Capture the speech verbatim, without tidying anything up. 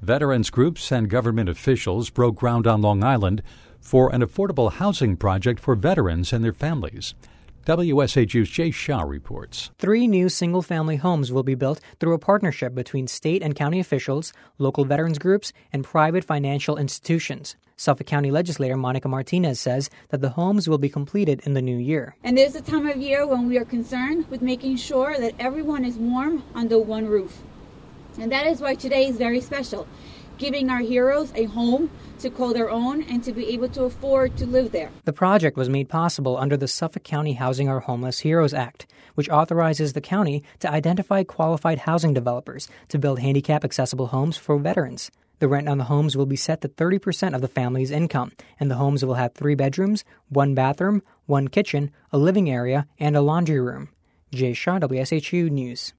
Veterans groups and government officials broke ground on Long Island for an affordable housing project for veterans and their families. W S H U's Jay Shah reports. Three new single-family homes will be built through a partnership between state and county officials, local veterans groups, and private financial institutions. Suffolk County legislator Monica Martinez says that the homes will be completed in the new year. And there's a time of year when we are concerned with making sure that everyone is warm under one roof. And that is why today is very special, giving our heroes a home to call their own and to be able to afford to live there. The project was made possible under the Suffolk County Housing Our Homeless Heroes Act, which authorizes the county to identify qualified housing developers to build handicap-accessible homes for veterans. The rent on the homes will be set to thirty percent of the family's income, and the homes will have three bedrooms, one bathroom, one kitchen, a living area, and a laundry room. Jay Shaw, W S H U News.